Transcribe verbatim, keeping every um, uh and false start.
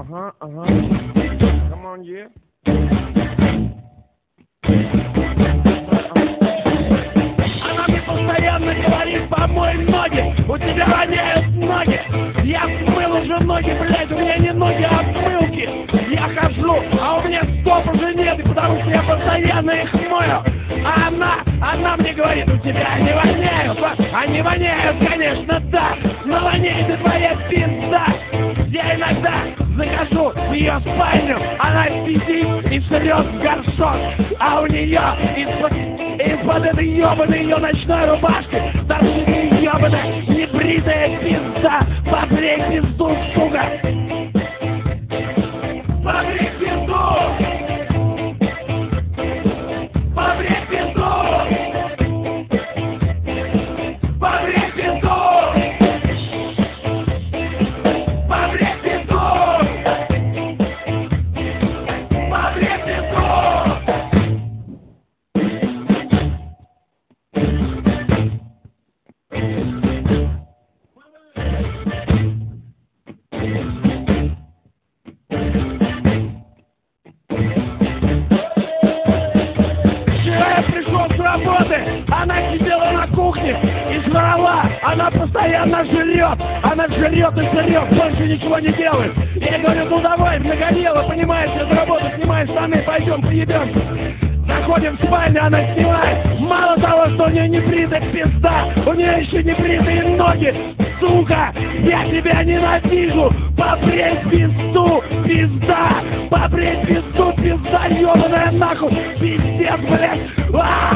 Ага, ага. Come on, yeah. Она мне постоянно говорит: помой ноги, у тебя воняют ноги. Я смыл уже ноги, блядь, у меня не ноги, а отмылки. Я хожу, а у меня стоп уже нет, и потому что я постоянно их мою. А она, она мне говорит: у тебя они воняют. Они воняют, конечно, да, но воняет и твоя пизда. Я иногда захожу в ее спальню, она сидит и срет в горшок, а у нее из-под, из-под этой ебаной ее ночной рубашки торчит ебаная небритая пизда. Побрей пизду, сука! Побрей пизду! Побрей пизду! Побрей пизду! Побрей пизду! Побрей пизду! Она сидела на кухне и жрала. Она постоянно жрет. Она жрет и жрет, больше ничего не делает. Я говорю: ну давай, многодело, понимаешь, я с работы снимаю штаны, пойдем поебемся. Заходим в спальню, она снимает. Мало того, что у нее небритая пизда, у нее еще небритые ноги. Сука, я тебя ненавижу. Побрей пизду, пизда. Побрей пизду, пизда, ебаная нахуй. Пиздец, блядь. А-а-а!